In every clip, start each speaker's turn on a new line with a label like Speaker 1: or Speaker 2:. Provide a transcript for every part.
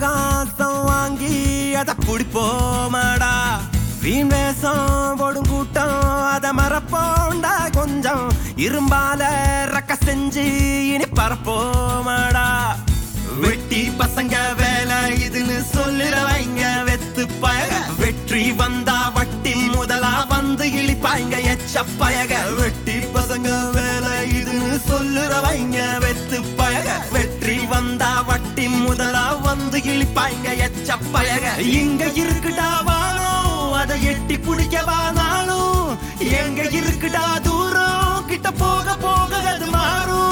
Speaker 1: அவகாசம் வாங்கி அத புடிப்போமாடா வீண் வேஷம் போடும் கூட்டம் அத மறப்போண்டா கொஞ்சம் இரும்பால ரக்க செஞ்சு இனி பரப்போமாடா வெட்டி பசங்க வேலை இதுன்னு சொல்லுறவைங்க வெத்து பயக வெற்றி வந்தா வட்டி முதலா வந்து இழிப்பாய்ங்க எச்ச பயக வெட்டி பசங்க வேலை இதுன்னு சொல்லுறவைங்க வெத்து பயக வெற்றி வந்தா வட்டி முதலா வந்து இழிப்பாய்ங்க எச்ச பயக இங்க இருக்குடா வாழும் அதை எட்டி பிடிக்கவானாலும் எங்க இருக்குடா தூரம் கிட்ட போக போக அது மாறும்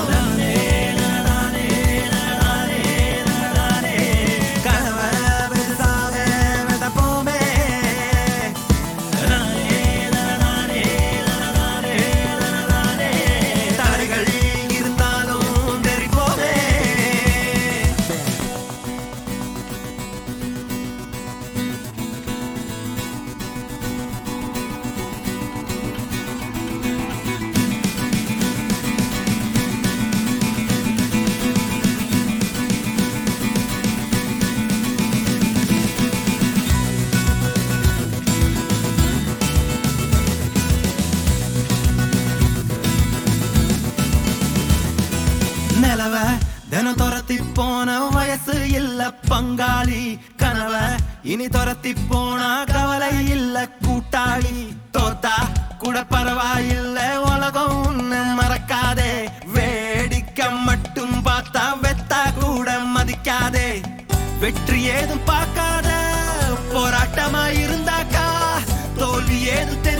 Speaker 1: நிலவ தினம் துரத்தி போன வயசு இல்ல பங்காளி கனவ இனி துரத்தி போனா கவலை இல்ல கூட்டாளி தோத்தா கூட பரவாயில்ல உலகம் ஒண்ணு மறக்காதே வேடிக்கை மட்டும் பார்த்தா வெத்தா கூட மதிக்காதே வெற்றி ஏதும் பார்க்காத போராட்டமா இருந்தாக்கா தோல்வி ஏதும்